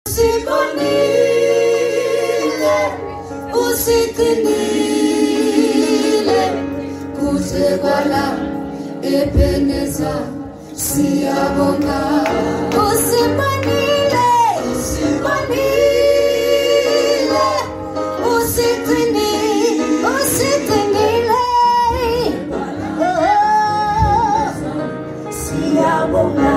Usitinile kutekwala epeneza siyabonga. Usibanile usitinile siyabonga.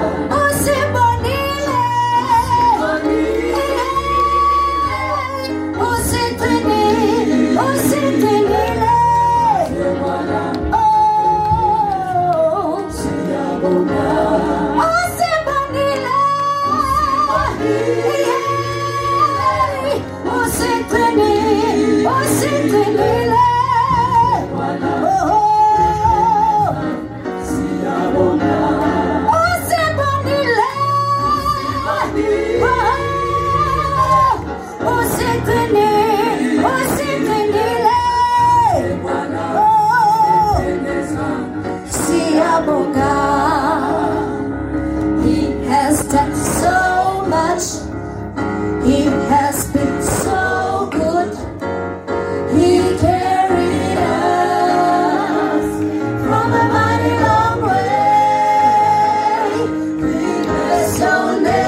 He has done so much. He has been so good. He carried us from a mighty long way. We bless your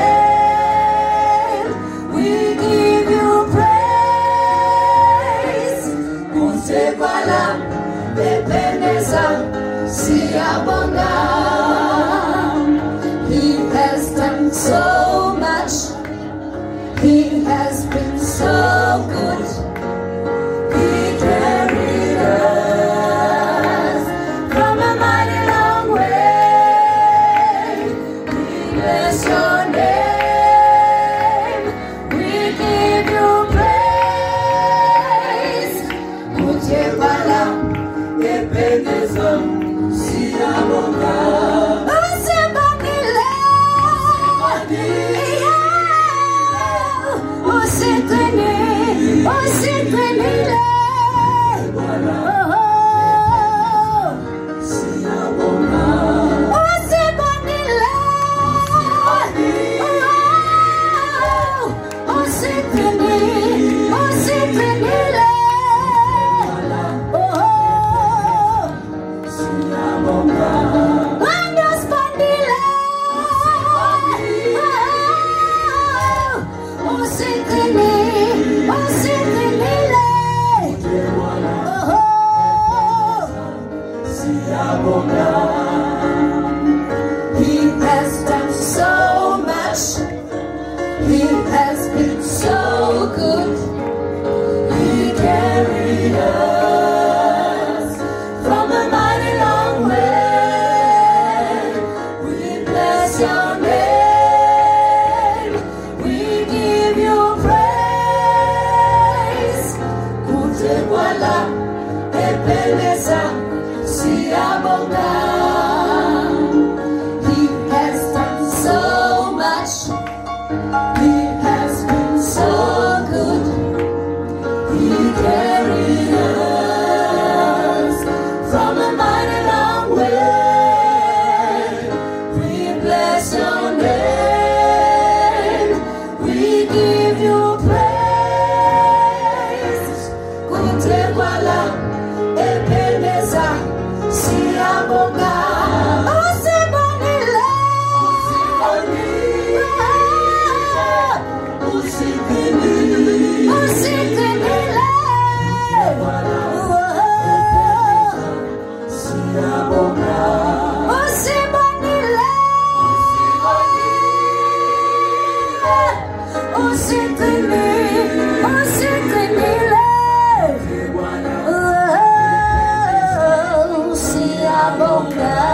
name. We give you praise. Kutekwala epeneza siyabonga. He has done so much. He has been so good. He carried us from a mighty long way. We bless your name. We give you praise. Kutekwala epeneza siyabonga. He has done so much. He has been so good. He carried us from a mighty long way. We bless your name. We give you praise. Kutekwala epeneza siyabonga. He has done so much. He has been so good. He carried us from a mighty long way. We bless your name. We give you praise. Kutekwala epeneza siyabonga. Siyabonga.